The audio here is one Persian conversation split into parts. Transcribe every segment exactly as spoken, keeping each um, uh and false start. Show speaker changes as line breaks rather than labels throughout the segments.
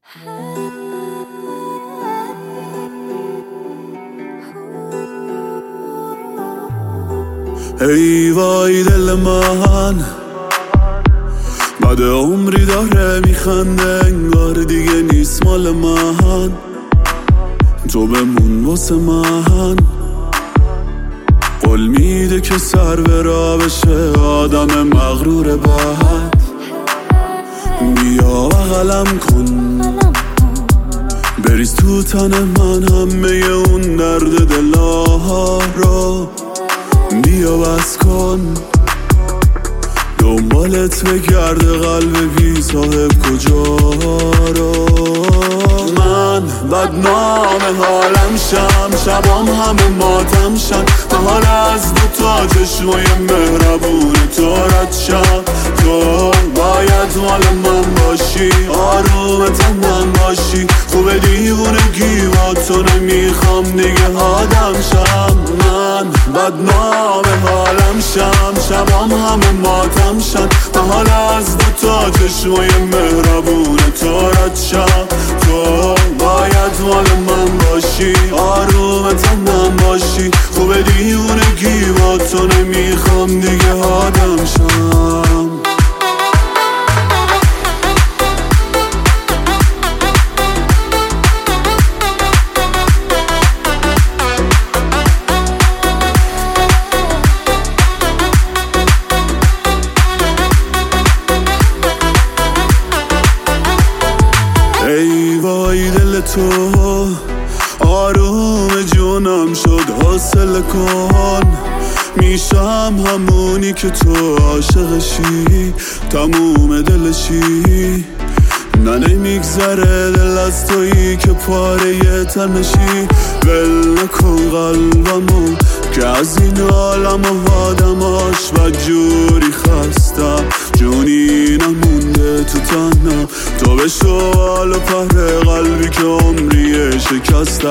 ای وای دل من بعد عمری داره میخنده، انگار دیگه نیست مال من. تو بمون واسه من، قول میده که سر به راه بشه آدم مغرور بعد. بیا بغلم کن، بریز تو تن من همه اون درد دلها رو. بیا بس کن دنبالت بگرده قلب بی صاحب کجا رو. من بدنام حالم شم، شبام همه ماتم شن. به حال از دو تا چشمای مهربون تو رد شم. تو باید مال من باشی، آروم تنم باشی. خوب دیوونگی با تو نمیخوام دیگه آدم شم. من بدنام حالم شم، شبام همه ماتم شن. به حال از دو تا چشمای مهربون تو رد شم. تو باید مال من باشی، آروم تنم باشی. خوب دیوونگی با تو نمیخوام دیگه آدم شم. ای وای دل تو آروم جونم شد، حاصل کن. میشم همونی که تو عاشقشی، تموم دلشی. نه نمیگذره دل از تویی که پاره تنشی. ول نکن قلبمو که از این عالم و آدماش بدجوری خستم. جونی نمونده تو تنم، تو بشو حال و پهر قلبی که عمریه شکسته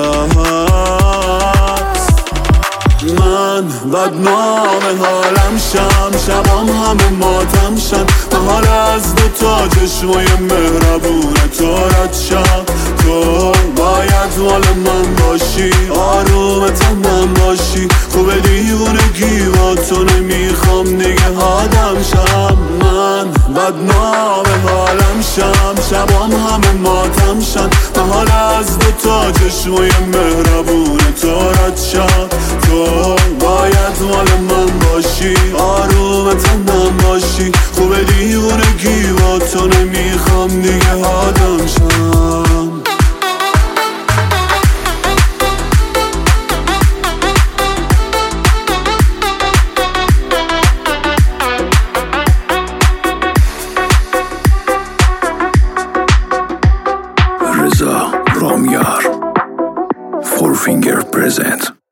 هست. من بدنام حالم شم، شبام همه ماتم شن. به حال از دو تا چشمای مهربون تو رد شم. تو باید مال من باشی، آروم تنم باشی. خوب دیوونگی با تو نمیخوام دیگه آدم شم. من بدنام حالم شم، شبام همه ماتم شن. به حال از دو تا چشمای مهربون تو رد شم. تو باید مال من باشی، آروم تنم باشی. خوب دیوونگی با تو نمیخوام دیگه آدم شم.
رضا رامیار فور فینگر پرزنت.